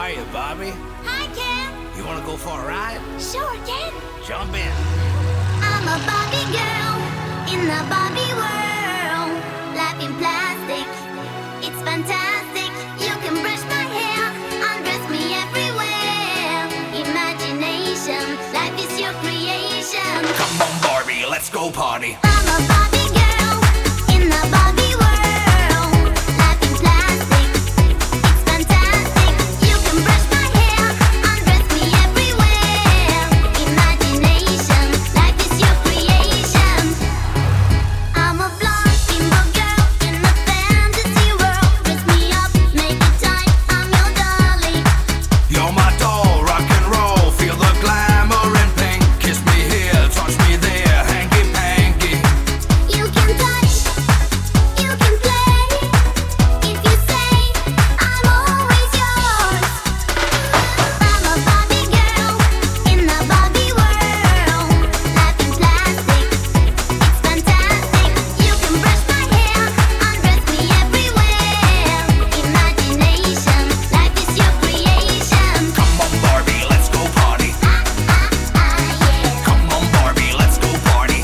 are you, Barbie? Hi, Ken. You wanna go for a ride? Sure, Ken. Jump in. I'm a Barbie girl in the Barbie world. Life in plastic, it's fantastic. You can brush my hair, undress me everywhere. Imagination, life is your creation. Come on, Barbie, let's go party. I'm a Barbie girl in the Barbie world. Life in plastic, it's fantastic. You can brush my hair, undress me everywhere. Imagination, life is your creation. I'm a blonde bimbo girl in a fantasy world. Dress me up, make it tight, I'm your dolly. You're my doll, rock and roll. Feel the glamour and pink. Kiss me here, touch me there, hanky panky. You can touch, you can play. If you say I'm always yours. I'm a Barbie girl in the Barbie world. Life in plastic, it's fantastic. You can brush my hair, undress me everywhere. Imagination, life is your creation. Come on, Barbie, let's go party. Yeah. Come on, Barbie, let's go party.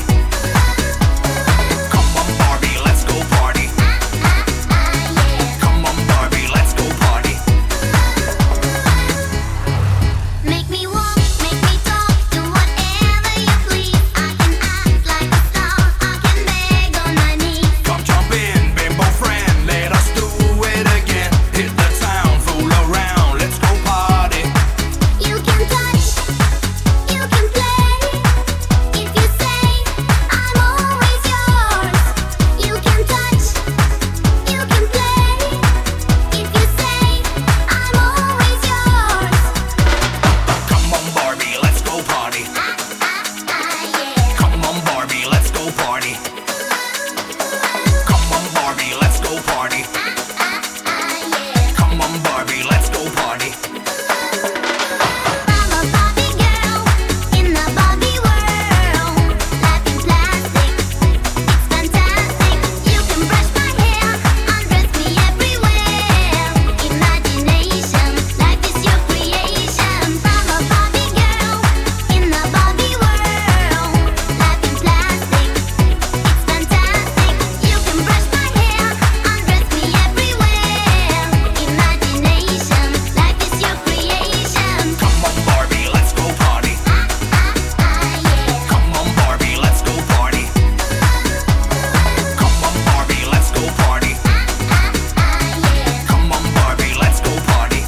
Come on, Barbie, let's go party. Yeah. Come on, Barbie, let's go party. Make me walk, make me talk, do whatever you please. I can act like a star, I can beg on my knees. Come jump in, bimbo friend, let us do it again. Hit the town, fool around, let's go party. You can touch, you can play. If you say I'm always yours. You can touch, you can play. If you say I'm always yours. Come on, Barbie, let's go party. Yeah. Come on, Barbie, let's go party. Come on, Barbie, let's go party. Yeah. Come on, Barbie, let's go party. I'm a Barbie girl in the Barbie world. Life in plastic, it's fantastic. You can brush my hair, undress me everywhere. Imagination, life is your creation. I'm a Barbie girl in the Barbie world. Life in plastic, it's fantastic. You can brush my hair, undress me everywhere. Imagination, life is your creation. Come on, Barbie, let's go party. Yeah. Come on, Barbie, let's go party. Come on, Barbie, let's go party. Yeah. Come on, Barbie, let's go party.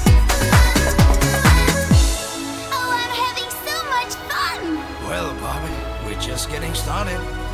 Oh, I'm having so much fun! Well, Barbie, we're just getting started.